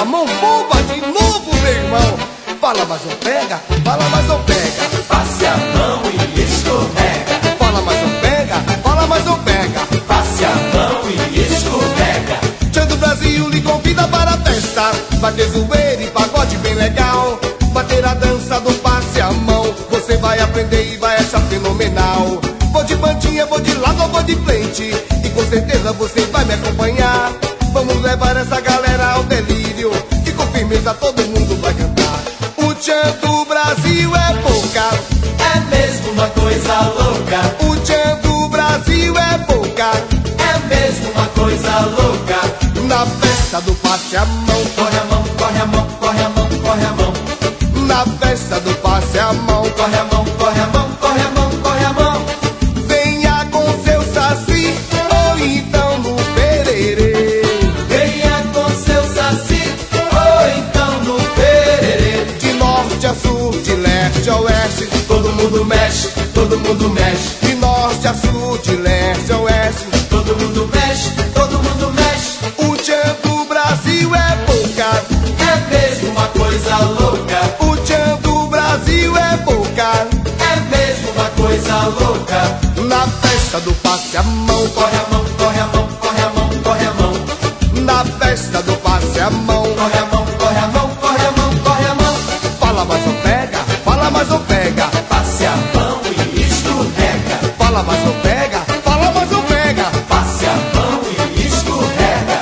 mão, bomba de novo, meu irmão. Fala, mas não pega, fala, mas não pega. Passe a mão e escorrega. Fala, mas não pega, fala, mas não pega. Passe a mão e escorrega. Tchan do Brasil lhe convida para a festa. Vai ter zoeira e pagode bem legal. Vai ter a dança do passe a mão. Você vai aprender e vai achar fenomenal. Vou de bandinha, vou de lado, vou de frente. E com certeza você vai me acompanhar. Vamos levar essa galera ao delírio. E com firmeza todo mundo vai cantar. O tchan do Brasil é pouca. É mesmo uma coisa louca. O tchan do Brasil é pouca. É mesmo uma coisa louca. Na festa do passe a mão. Corre a mão, corre a mão, corre a mão, corre a mão. Na festa do passe a mão. Corre a mão, corre a mão, corre a mão, corre a mão. Venha com seu saci ou então no pererê. Venha com seu saci ou então no pererê. De norte a sul, de leste a oeste, Todo mundo mexe, todo mundo mexe. de norte a sul, de leste a oeste. Todo mundo mexe, todo mundo mexe. O tchan do Brasil é pouca. É mesmo uma coisa louca. O tchan do Brasil é pouca. É mesmo uma coisa louca. Na festa do passe a mão. Corre a mão, corre a mão, corre a mão, corre a mão. Na festa do passe a mão. Corre a mão, corre a mão, corre a mão, corre a mão. Fala, mas não pega, fala, mas não pega. Passe a mão e escorrega. Fala, mas não pega, fala, mas não pega. Passe a mão e escorrega.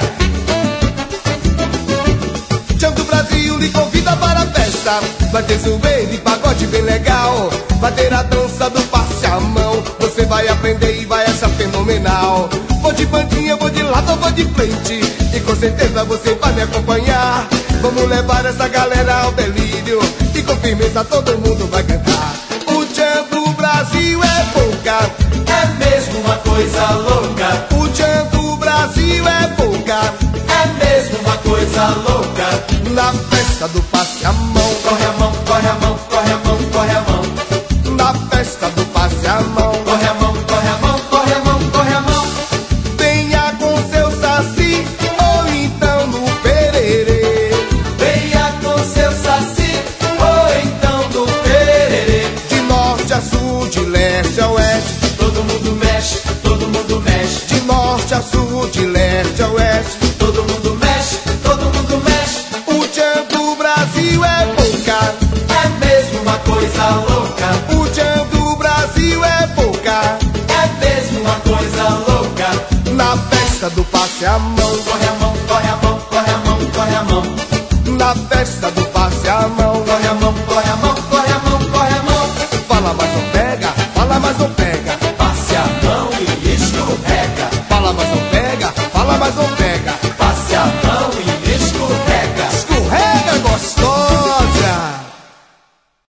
Tchan do Brasil lhe convida para a festa. Vai ter zoeira e pagode bem legal. Vai ter a dança do passe a mão. Você vai aprender e vai achar fenomenal. Vou de bandinha, vou de lado, vou de frente. E com certeza você vai me acompanhar. Vamos levar essa galera ao delírio. E com firmeza todo mundo vai cantar. O tchan do Brasil é pouca. É mesmo uma coisa louca. O tchan do Brasil é pouca. É mesmo uma coisa louca. Na festa do passe a mão. Corre a mão, corre a mão, corre a mão, corre a mão. Na festa do passe a mão. Corre a mão, corre a mão, corre a mão, corre a mão. Venha com seu saci ou então no pererê. Venha com seu saci ou então no pererê. De norte a sul, de leste a oeste. Todo mundo mexe, todo mundo mexe. De norte a sul, de leste a oeste. Todo mundo mexe, todo mundo mexe. O tchan do Brasil é pouca. É mesmo uma coisa louca. O tchan do Brasil é pouca. É mesmo uma coisa louca. Na festa do passe a mão. Corre a mão, corre a mão, corre a mão, corre a mão. Na festa do passe a mão.